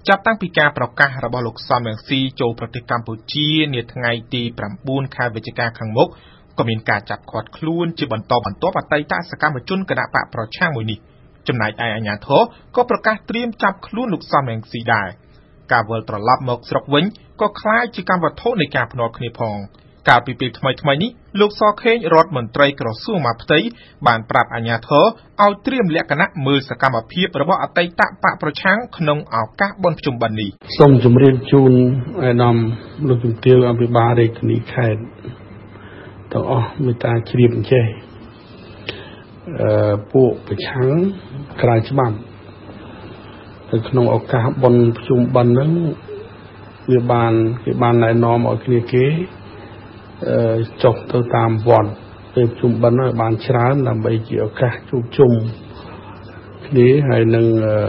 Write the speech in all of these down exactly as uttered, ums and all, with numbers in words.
ចាប់តាំងពីការប្រកាសរបស់លោកសំរងស៊ីចូលប្រទេសកម្ពុជានាថ្ងៃទី9ខែវិច្ឆិកាខាងមុខក៏មានការចាប់ឃាត់ខ្លួនជាបន្តបន្ទាប់អតីតសកម្មជនគណបកប្រឆាំងមួយនេះចំណែកឯអាជ្ញាធរក៏ប្រកាសត្រៀមចាប់ខ្លួនលោកសំរងស៊ីដែរការវិលត្រឡប់មកស្រុកវិញក៏คล้ายជាកម្មវត្ថុនៃការភ្នាល់គ្នាផងកាលពីពេលថ្មីថ្មីនេះលោកសខេងរដ្ឋមន្ត្រីក្រសួងមហាផ្ទៃបានប្រាប់អាជ្ញាធរឲ្យត្រៀមលក្ខណៈមើលសកម្មភាពរបស់អតីតបកប្រឆាំងក្នុងឱកាសបុណ្យភ្ជុំបិណ្ឌនេះសូមជម្រាបជូនអាដាមលោកជំទាវអភិបាលរាជធានីខេត្តទាំងអស់មេត្តាជ្រាបអញ្ចេះអឺពួកប្រឆាំងក្រៅច្បាប់នៅក្នុងឱកាសបុណ្យភ្ជុំបិណ្ឌហ្នឹងវាបានគេបានណែនាំឲ្យគ្នាគេអឺចុះទៅតាមវត្តពេលជុំបិណ្ឌឲ្យបានច្រើនដើម្បីជាឱកាសជួបជុំគ្នាហើយនឹង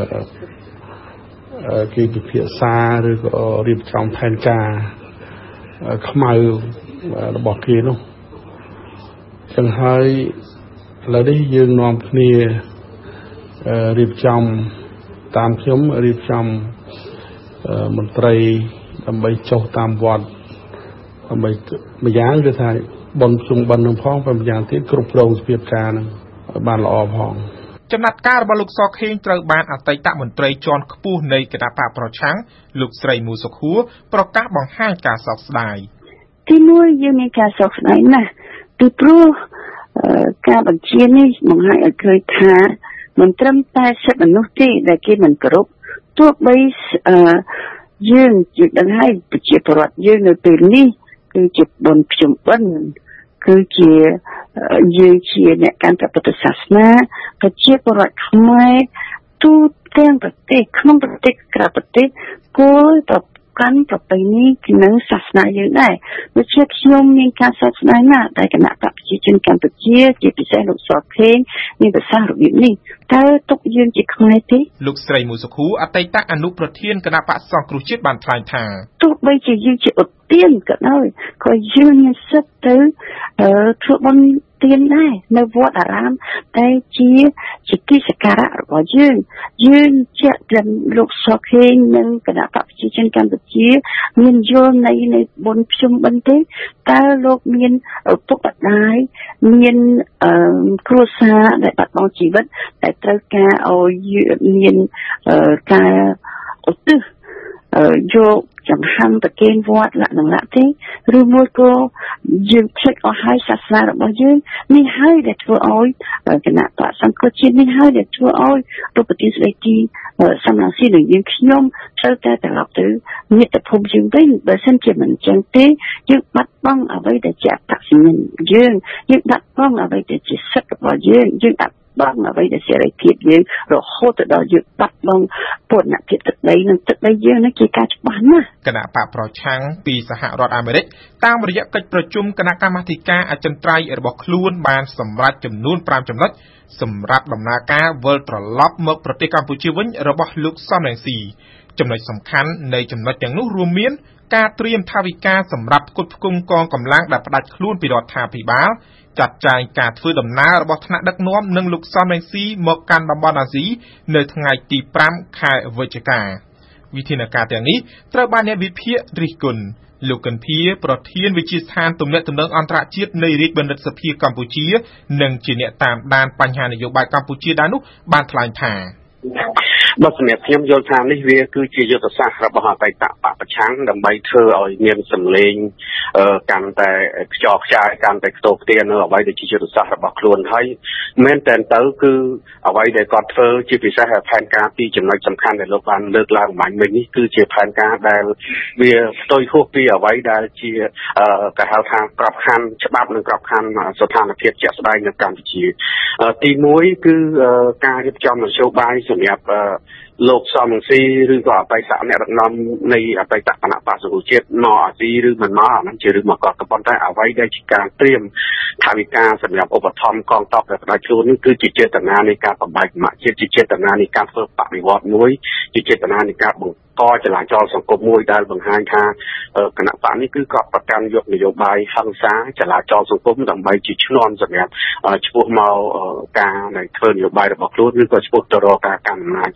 អឺគេពិភាក្សាឬក៏រៀបចំផែនការខ្មៅរបស់គេនោះចឹងហើយឥឡូវនេះយើងនាំគ្នារៀបចំតាមខ្ញុំរៀបចំមន្ត្រីដើម្បីចុះតាមវត្តដើម្បីម្យ៉ាងគឺថាបុណ្យភ្ជុំបិណ្ឌនឹងផងហើយម្យ៉ាងទៀតគ្រប់គ្រងស្ពាបការនឹងឲ្យបានល្អផងចំណាត់ការរបស់លោកសខេងត្រូវបានអតីតមន្ត្រីជាន់ខ្ពស់នៃគណៈបកប្រឆាំងលោកស្រីមូសុខួរប្រកាសបង្ហាញការសោកស្ដាយទីមួយយើងមានការសោកស្ដាយណាស់ពីព្រោះការបញ្ជានេះបង្ហាញឲ្យឃើញថាមិនត្រឹមតែសិទ្ធិមនុស្សទេដែលគេមិនគោរពទោះបីយើងជាដឹងហើយប្រជាពលរដ្ឋយើងនៅពេលនេះគឺជាបុណ្យភ្ជុំបិណ្ឌគឺជាយើងជាអ្នកកាន់តែពុទ្ធសាសនាប្រជាពលរដ្ឋខ្មែរទូទាំងប្រទេសក្នុងប្រទេសក្រៅប្រទេសគួរតែកាន់ប្រពៃណីនិងសាសនាយើងដែរដូច្នេះខ្ញុំមានការសោកស្ដាយណាស់ដែលគណៈបកប្រជាជនកម្ពុជាជាពិសេសលោកសខេងមានប្រសាសន៍របៀបនេះតើទុកយើងជាខ្មែរទេលោកស្រីមូសុខួរអតីតអនុប្រធានគណៈបកសង្គ្រោះជាតិបានថ្លែងថាទោះបីជាយើងជាឧទានក៏ដោយក៏យើងមានសិទ្ធិទៅធ្វើបុណ្យទានដែរនៅវត្តអារាមតែជាជាទីសក្ការៈរបស់យើងយើងជាទាំងលោកសខេងនិងគណៈបកប្រជាជនកម្ពុជាមានយល់នៃនៃបុណ្យភ្ជុំបិណ្ឌទេតើលោកមានឪពុកម្ដាយមានគ្រួសារដែលបាត់បង់ជីវិតតែត្រូវការឲ្យមានការឧទ្ទិសយកចង្ហាន់ប្រគេនវត្តលក្ខណៈទេឬមួយក៏យើងភ្លេចអស់ហើយសាសនារបស់យើងនេះហើយដែលធ្វើឲ្យគណៈបកសង្គ្រោះជាតិនេះហើយដែលធ្វើឲ្យប្រពន្ធស្ដីទីសំរងស៊ីនឹងយើងខ្ញុំត្រូវតែត្រឡប់ទៅមាតុភូមិយើងវិញបើមិនជាមិនចឹងទេយើងបាត់បង់អ្វីដែលជាអត្តសញ្ញាណយើងយើងបាត់បង់អ្វីដែលជាសិទ្ធិរបស់យើងយើងបាត់បង់អ្វីដែលសេរីភាពយើងរហូតដល់យើងបាត់បង់ពលនភាពទឹកដីនិងទឹកដីយើងនេះជាការច្បាស់ណាស់គណៈបកប្រឆាំងពីសហរដ្ឋអាមេរិកតាមរយៈកិច្ចប្រជុំគណៈកម្មាធិការអចិន្ត្រៃយ៍របស់ខ្លួនបានសម្រេចចំនួន5ចំណុចសម្រាប់ដំណើរការវិលត្រឡប់មកប្រទេសកម្ពុជាវិញរបស់លោកសំរងស៊ីចំណុចសំខាន់នៃចំណុចទាំងនោះរួមមានការត្រៀមថវិកាសម្រាប់ផ្គត់ផ្គង់កងកម្លាំងដែលផ្ដាច់ខ្លួនពីរដ្ឋាភិបាលចាត់ចែងការធ្វើដំណើររបស់ថ្នាក់ដឹកនាំនិងលោកសំរងស៊ីមកកាន់តំបន់អាស៊ីនៅថ្ងៃទី5ខែវិច្ឆិកាវិធានការទាំងនេះត្រូវបានអ្នកវិភាគរិះគន់លោកកឹមភាប្រធានវិទ្យាស្ថានទំនាក់ទំនងអន្តរជាតិនៃរាជបណ្ឌិតសភាកម្ពុជានិងជាអ្នកតាមដានបញ្ហានយោបាយកម្ពុជាដែរនោះបានថ្លែងថាបើសម្រាប់ខ្ញុំយល់ថានេះវាគឺជាយុទ្ធសាស្ត្ររបស់អតីតបកប្រឆាំងដើម្បីធ្វើឲ្យមានសម្លេងកាន់តែខ្យល់ខ្ចាយកាន់តែខ្ទោខ្ទានៅអ្វីដែលជាយុទ្ធសាស្ត្ររបស់ខ្លួនហើយមែនតែទៅគឺអ្វីដែលគាត់ធ្វើជាពិសេសផែនការពីចំណុចសំខាន់ដែលលោកបានលើកឡើងអំបញ្ញមិញនេះគឺជាផែនការដែលវាផ្ទុយហួសពីអ្វីដែលជាគេហៅថាក្របខ័ណ្ឌច្បាប់និងក្របខ័ណ្ឌស្ថានភាពជាក់ស្ដែងនៅកម្ពុជាទីមួយគឺការរៀបចំនយោបាយសម្រាប់លោកសំរងស៊ីឬក៏អតីតអ្នកដឹកនាំនៃអតីតគណៈបក្សសង្គ្រោះជាតិមកអាស៊ីឬមិនមកអានឹងជារឿងមកគាត់ក៏ប៉ុន្តែអ្វីដែលជាការត្រៀមថវិកាសម្រាប់ឧបត្ថម្ភកងទ័ពដែលផ្ដាច់ខ្លួននេះគឺជាចេតនានៃការបំបែកគណៈជាតិជាចេតនានៃការធ្វើបដិវត្តន៍មួយជាចេតនានៃការបង្កចលាចលសង្គមមួយដែលបង្ហាញថាគណៈបកនេះគឺគាត់ប្រកាន់យកនយោបាយហិង្សាចលាចលសង្គមដើម្បីជាឈ្នន់សម្រាប់ឈ្មោះមកការនៃធ្វើនយោបាយរបស់ខ្លួនឬក៏ឈ្មោះទៅរកការកាន់អំណាច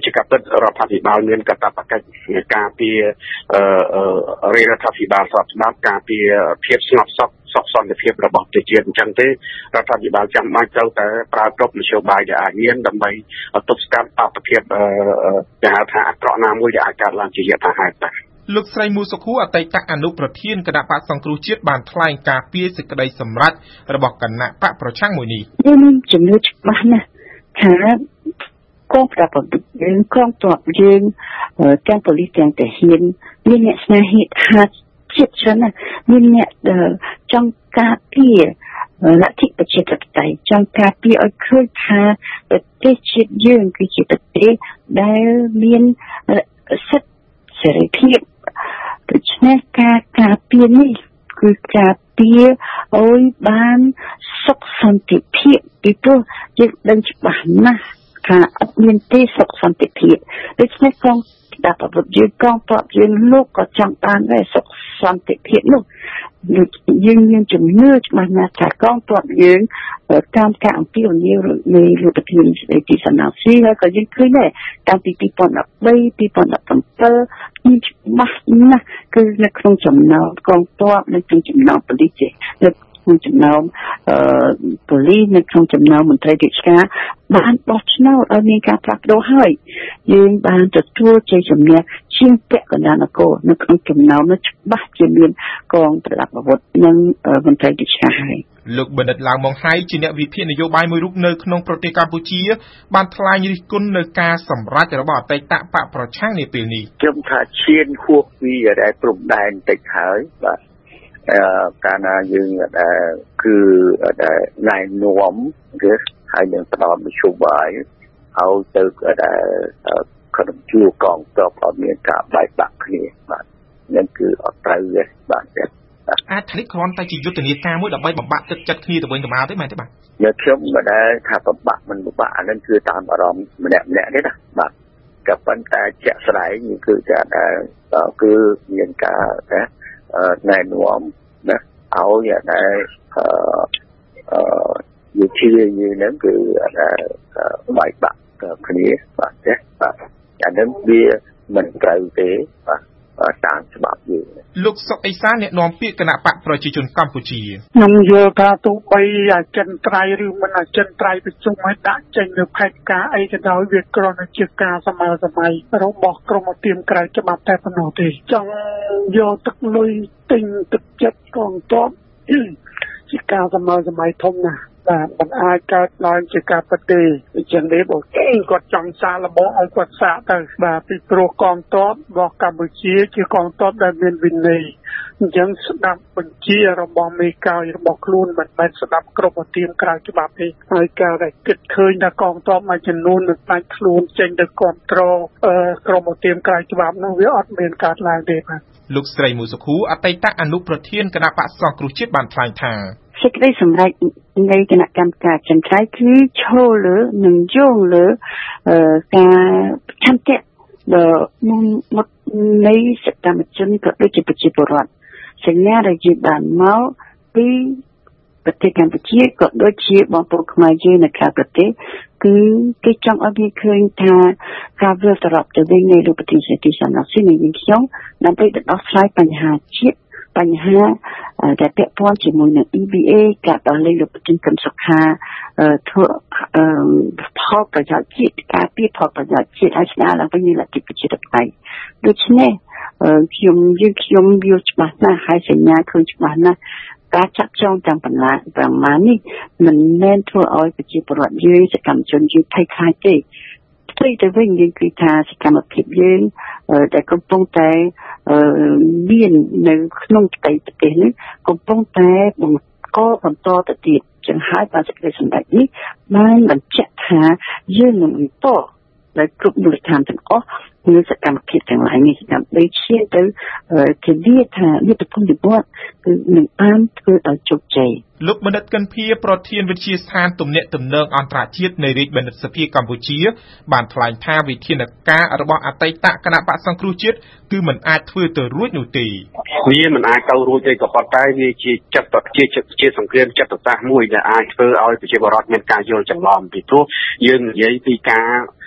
ជាការពិតរដ្ឋាភិបាលមានកាតព្វកិច្ចការពាររាជរដ្ឋាភិបាលស្របច្បាប់ការពារភាពស្ងប់សុខសុខសន្តិភាពរបស់ប្រជាជាតិអញ្ចឹងទេរដ្ឋាភិបាលចាំបាច់ត្រូវតែប្រើគ្រប់មធ្យោបាយដែលអាចមានដើម្បីទប់ស្កាត់បាតុភិបដែលហៅថាអាក្រក់ណាមួយដែលអាចកើតឡើងជាយថាហេតុដែរលោកស្រីមូសុខួរអតីតអនុប្រធានគណៈបកសង្គ្រោះជាតិបានថ្លែងការពីសេចក្តីសម្រេចរបស់គណៈបកប្រឆាំងមួយនេះយើងជំនឿច្បាស់ណាស់ថាកងប្រដាប់យើងកងទ័ពយើងទាំងប៉ូលីសទាំងទាហានមានអ្នកស្នេហាហាជាតិច្រើនណាស់មានអ្នកចង់ការពារលទ្ធិប្រជាធិបតេយ្យចង់ការពារឲ្យឃើញថាប្រទេសជាតិយើងគឺជាប្រទេសដែលមានសិទ្ធិសេរីភាពដូច្នេះការការពារនេះគឺការពារឲ្យបានសុខសន្តិភាពពីព្រោះយើងដឹងច្បាស់ណាស់ថាអត់មានទេសុខសន្តិភាពដូច្នេះកងដាក់ប្រវត្តិយើងកងទ័ពយើងលោកក៏ចង់បានដែរសុខសន្តិភាពនោះយើងមានជំនឿច្បាស់ណាស់ថាកងទ័ពយើងតាមការអំពាវនាវនៃលោកប្រធានទីសំណាក់ស៊ីហើយក៏យើងឃើញដែរតាំងពីពីរពាន់ដប់បី ពីរពាន់ដប់ប្រាំមានច្បាស់ណាស់គឺនៅក្នុងចំណោមកងទ័ពនៅក្នុងចំណោមប៉ូលីសនៅក្នុងចំណោមប៉ូលីសនៅក្នុងចំណោមមន្ត្រីរាជការបានបោះឆ្នោតឲ្យមានការផ្លាស់ប្ដូរហើយយើងបានទទួលជ័យជំនះជាងពាក់កណ្ដាលនគរនៅក្នុងចំណោមនោះច្បាស់ជាមានកងប្រដាប់អាវុធនិងមន្ត្រីរាជការហើយលោកបណ្ឌិតឡាវម៉ុងហៃជាអ្នកវិភាគនយោបាយមួយរូបនៅក្នុងប្រទេសកម្ពុជាបានថ្លែងរិះគន់នៅការសម្រេចរបស់អតីតបកប្រឆាំងនាពេលនេះខ្ញុំថាឈានហួសពីដែលព្រំដែនតិចហើយបាទអឺកាលណាយើងដែលគឺដែលណែនាំគឺហើយនឹងផ្ដល់មធ្យោបាយឲ្យទៅដែលក្រុមជួរកងទ័ពឲ្យមានការបែកបាក់គ្នាបាទនឹងគឺអត់ត្រូវទេបាទអាចឆ្លៀតគ្រាន់តែជាយុទ្ធនាការមួយដើម្បីបំបាក់ទឹកចិត្តគ្នាទៅវិញទៅមកទេមែនទេបាទយកខ្ញុំមិនដែលថាបំបាក់មិនបំបាក់អានឹងគឺតាមអារម្មណ៍ម្នាក់ម្នាក់ទេណាបាទក៏ប៉ុន្តែជាក់ស្ដែងគឺថាគឺមានការណាណែនាំណាឲ្យដែលអឺអឺយុជាយើងនឹងគឺដែលបែកបាក់គ្នាបាទទេបាទអានឹងវាមិនត្រូវទេបាទតាមច្បាប់យើងលោកសុកអេសានអ្នកនាំពាក្យគណៈបកប្រជាជនកម្ពុជាខ្ញុំយល់ថាទោះបីអចិន្ត្រៃយ៍ឬមិនអចិន្ត្រៃយ៍ប្រជុំឲ្យដាក់ចេញនៅផែនការអីក៏ដោយវាគ្រាន់តែជាការសម័យសម័យរបស់ក្រុមឧទាមក្រៅច្បាប់តែប៉ុណ្ណោះទេចង់យកទឹកលុយទិញទឹកចិត្តកងទ័ពជាការសម័យសម័យធំណាស់បាទមិនអាចកើតឡើងជាការពិតទេអញ្ចឹងទេបងគាត់ចង់សាកល្បងឲ្យគាត់សាកទៅបាទពីព្រោះកងទ័ពរបស់កម្ពុជាជាកងទ័ពដែលមានវិន័យអញ្ចឹងស្ដាប់បញ្ជារបស់មេកោយរបស់ខ្លួនមិនមែនស្ដាប់ក្រុមឧទាមក្រៅច្បាប់ទេហើយការដែលគិតឃើញថាកងទ័ពមួយចំនួននឹងបាច់ខ្លួនចេញទៅគ្រប់គ្រងក្រុមឧទាមក្រៅច្បាប់នោះវាអត់មានកើតឡើងទេបាទលោកស្រីមូសុខួរអតីតអនុប្រធានគណៈបកសង្គ្រោះជាតិបានថ្លែងថាសេចក្តីសម្រេចនៃគណៈកម្មការចន្ទ្រៃគឺឈលលើនិងយោងលើការឆន្ទៈដ៏មុតនៃសកម្មជនក៏ដូចជាប្រជាពលរដ្ឋសញ្ញាដែលយើងបានមកពីប្រទេសកម្ពុជាក៏ដូចជាបងប្អូនខ្មែរយើងនៅក្រៅប្រទេសគឺគេចង់ឲ្យវាឃើញថាការវិលត្រឡប់ទៅវិញនៃលោកប្រធានសេដ្ឋីសំណាក់ស៊ីនៃយើងខ្ញុំដើម្បីដោះស្រាយបញ្ហាជាតិបញ្ហាដែលពាក់ព័ន្ធជាមួយនឹង E B A ការដោះលែងលោកប្រធានកឹមសុខាធ្វើផលប្រយោជន៍ជាតិការពារផលប្រយោជន៍ជាតិឲ្យស្ដារឡើងវិញនៃលទ្ធិប្រជាធិបតេយ្យដូច្នេះខ្ញុំយើងខ្ញុំយល់ច្បាស់ណាស់ហើយសញ្ញាឃើញច្បាស់ណាស់ការចាត់ចងទាំងបន្លាប្រមាណនេះមិនមែនធ្វើឲ្យប្រជាពលរដ្ឋយើងសកម្មជនយើងភ័យខ្លាចទេផ្ទុយទៅវិញយើងគឺថាសកម្មភាពយើងដែលកំពុងតែមាននៅក្នុងផ្ទៃប្រទេសនេះកំពុងតែបង្កបន្តទៅទៀតចឹងហើយបានសេចក្តីសម្រេចនេះបានបញ្ជាក់ថាយើងនឹងបន្តដែលគ្រប់មូលដ្ឋានទាំងអស់មានសកម្មភាពទាំងឡាយនេះដើម្បីឈានទៅធានាថាយុទ្ធពលនិវត្តន៍គឺនឹងបានធ្វើឲ្យជោគជ័យលោកបណ្ឌិតកិនភៀប្រធានវិទ្យាស្ថានទំនាក់ទំនងអន្តរជាតិនៃរាជបណ្ឌិតសភាកម្ពុជាបានថ្លែងថាវិធានការរបស់អតីតគណៈបក្សសង្គ្រោះជាតិគឺមិនអាចធ្វើទៅរួចនោះទេវាមិនអាចទៅរួចទេក៏ប៉ុន្តែវាជាចិត្តជាជាសង្គ្រាមចិត្តសាស្ត្រមួយដែលអាចធ្វើឲ្យប្រជាពលរដ្ឋមានការយល់ច្រឡំពីព្រោះយើងនិយាយពីការ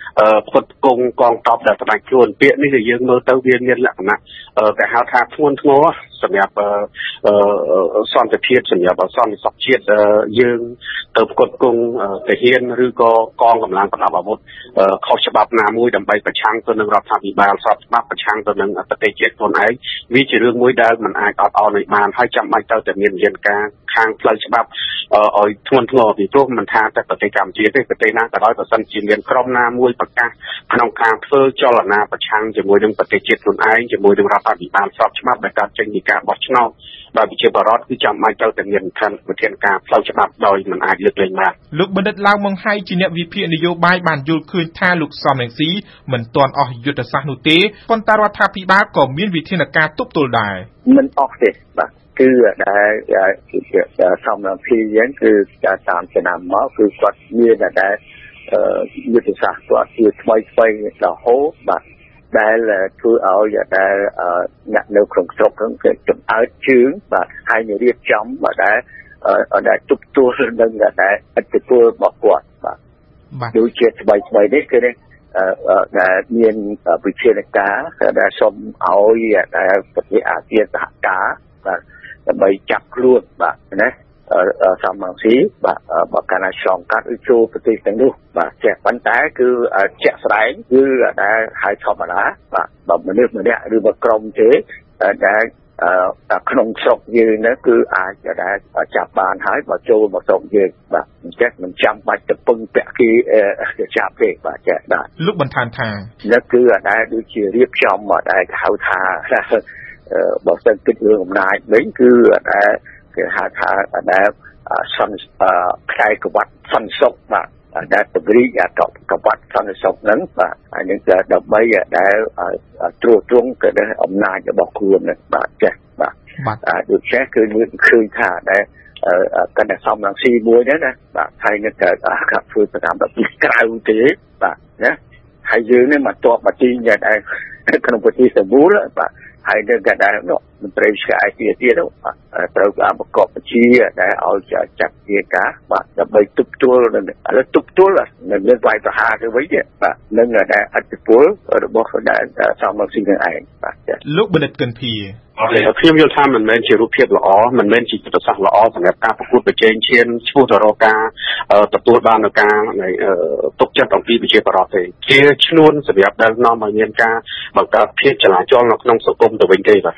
ផ្គត់ផ្គង់កងទ័ពដែលផ្ដាច់ខ្លួនពាក្យនេះគឺយើងមើលទៅវាមានលក្ខណៈគេហៅថាធ្ងន់ធ្ងរសម្រាប់សន្តិភាពសម្រាប់សន្តិសុខជាតិយើងទៅផ្គត់ផ្គង់ទាហានឬក៏កងកម្លាំងប្រដាប់អាវុធខុសច្បាប់ណាមួយដើម្បីប្រឆាំងទៅនឹងរដ្ឋាភិបាលស្របច្បាប់ប្រឆាំងទៅនឹងប្រទេសជាតិខ្លួនឯងវាជារឿងមួយដែលមិនអាចអត់ឱនឲ្យបានហើយចាំបាច់ទៅតែមានវិធានការខាងផ្លូវច្បាប់ឲ្យធ្ងន់ធ្ងរពីព្រោះមិនថាតែប្រទេសកម្ពុជាទេប្រទេសណាក៏ដោយបើសិនជាមានក្រុមណាមួយប្រកាសក្នុងការធ្វើចលនាប្រឆាំងជាមួយនឹងប្រទេសជាតិខ្លួនឯងជាមួយនឹងរដ្ឋាភិបាលស្របច្បាប់ដែលកើតចេញពីការបោះឆ្នោតដោយប្រជាពលរដ្ឋគឺចាំបាច់ត្រូវតែមានវិធានការផ្លូវច្បាប់ដោយមិនអាចលើកលែងបានលោកបណ្ឌិតឡាវម៉ុងហៃជាអ្នកវិភាគនយោបាយបានយល់ឃើញថាលោកសំរងស៊ីមិនទាន់អស់យុទ្ធសាស្ត្រនោះទេប៉ុន្តែរដ្ឋាភិបាលក៏មានវិធានការទប់ទល់ដែរមិនអស់ទេបាទគឺដែលសំរងស៊ីយើងគឺតាមឆ្នាំមកគឺគាត់មានតែយុទ្ធសាស្ត្រគាត់ជាថ្មីថ្មីរហូតបាទដែលធ្វើឲ្យដែលអ្នកនៅក្នុងស្រុកហ្នឹងគេចំអើតជើងបាទហើយរៀបចំបាទដែលដែលទប់ទល់នឹងដែលអត្តពលរបស់គាត់បាទដូចជាថ្មីថ្មីនេះគឺដែលមានវិធានការដែលសូមឲ្យដែលប្រទេសអាស៊ានសហការបាទដើម្បីចាប់ខ្លួនបាទណាសំរងស៊ីបាទបើកាលណាឆ្លងកាត់ឬចូលប្រទេសទាំងនោះបាទចេះប៉ុន្តែគឺជាក់ស្ដែងគឺដែលហើយធម្មតាបាទបើមនុស្សម្នាក់ឬបើក្រុមទេដែលក្នុងស្រុកយើងនោះគឺអាចដែលចាប់បានហើយបើចូលមកស្រុកយើងបាទអញ្ចឹងមិនចាំបាច់ទៅពឹងពាក់គេចាប់ទេបាទចេះដែរលោកបន្ថែមថានេះគឺដែលដូចជារៀបចំមកដែលហៅថាបើសិនគិតរឿងអំណាចវិញគឺដែលគេហៅថាដែលសន្តិខ្សែក្រវ៉ាត់សន្តិសុខបាទដែលពង្រីកក្រវ៉ាត់សន្តិសុខហ្នឹងបាទហើយនឹងដើម្បីដែលត្រួតត្រងទៅដល់អំណាចរបស់ខ្លួនបាទចេះបាទដូច្នេះគឺមានឃើញថាដែលកណ្ដាសំរងស៊ីមួយហ្នឹងណាបាទហើយនឹងកាប់ធ្វើប្រតាមដល់ពីក្រៅទេបាទណាហើយយើងនេះមកតបបាទីដែលក្នុងប្រទេសសម្បូរបាទហើយនឹងក៏ដែលមន្ត្រីវិស័យទៀតទៀតត្រូវការប្រកបវិជ្ជាដែលឲ្យចាត់ជាការបាទដើម្បីទប់ទល់នឹងឥឡូវទប់ទល់នឹងមានវាយប្រហារទៅវិញបាទនឹងដែលអត្តពលរបស់ដែលសំរងស៊ីនឹងឯងបាទលោកបណ្ឌិតកិនភីខ្ញុំយល់ថាមិនមែនជារូបភាពល្អមិនមែនជាយុទ្ធសាស្ត្រល្អសម្រាប់ការប្រកួតប្រជែងឈានឆ្ពោះទៅរកការទទួលបាននូវការទុកចិត្តអំពីប្រជាពលរដ្ឋទេជាឈ្នួនសម្រាប់ដែលនាំឲ្យមានការបង្កើតភាពចលាចលនៅក្នុងសង្គមទៅវិញទេបាទ